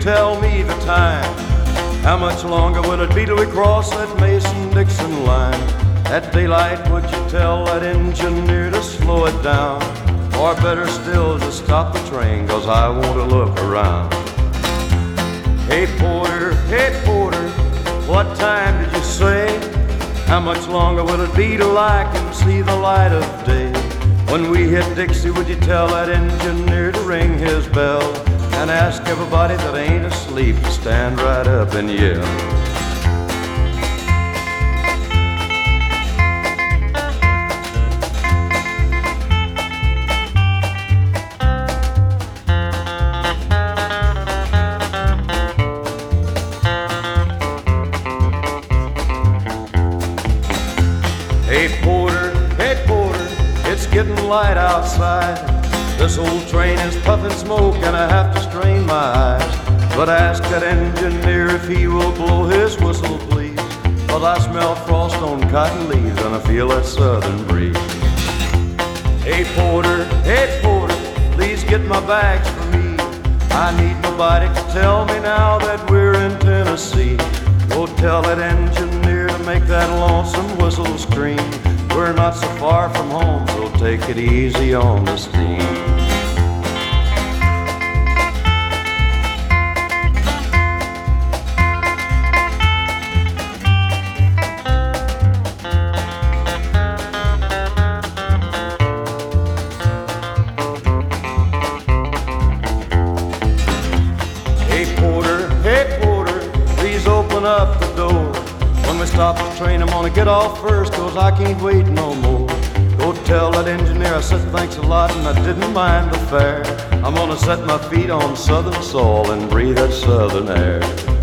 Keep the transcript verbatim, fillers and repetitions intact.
tell me the time? How much longer will it be till we cross that Mason-Dixon line? At daylight, would you tell that engineer to slow it down? Or better still, to stop the train, 'cause I want to look around. Hey porter, hey porter, what time did you say? How much longer will it be till I can see the light of day? When we hit Dixie, would you tell that engineer to ring his bell? And ask everybody that ain't asleep to stand right up and yell. Hey porter, hey porter, it's getting light outside. This old train is puffing smoke and I have to strain my eyes. But ask that engineer if he will blow his whistle, please. 'Cause I smell frost on cotton leaves and I feel that southern breeze. Hey porter, hey porter, please get my bags for me. I need nobody to tell me now that we're in Tennessee. Go tell that engineer to make that lonesome whistle scream. We're not so far from home, so take it easy on the steam. Hey porter, hey porter, please open up the door. When we stop the train, I'm gonna get off first, 'cause I can't wait no more. Go tell that engineer I said thanks a lot and I didn't mind the fare. I'm gonna set my feet on southern soil and breathe that southern air.